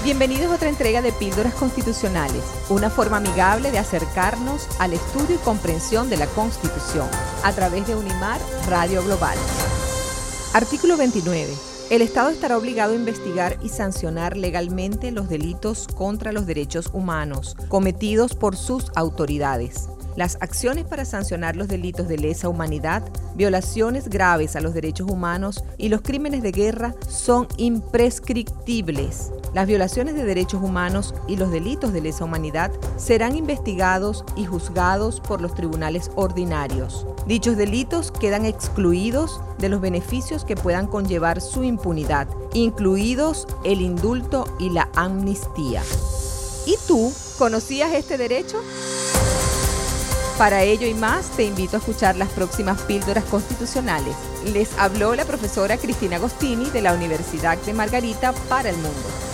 Bienvenidos a otra entrega de Píldoras Constitucionales, una forma amigable de acercarnos al estudio y comprensión de la Constitución a través de Unimar Radio Global. Artículo 29. El Estado estará obligado a investigar y sancionar legalmente los delitos contra los derechos humanos cometidos por sus autoridades. Las acciones para sancionar los delitos de lesa humanidad, violaciones graves a los derechos humanos y los crímenes de guerra son imprescriptibles. Las violaciones de derechos humanos y los delitos de lesa humanidad serán investigados y juzgados por los tribunales ordinarios. Dichos delitos quedan excluidos de los beneficios que puedan conllevar su impunidad, incluidos el indulto y la amnistía. ¿Y tú conocías este derecho? Para ello y más, te invito a escuchar las próximas Píldoras Constitucionales. Les habló la profesora Cristina Agostini de la Universidad de Margarita para el Mundo.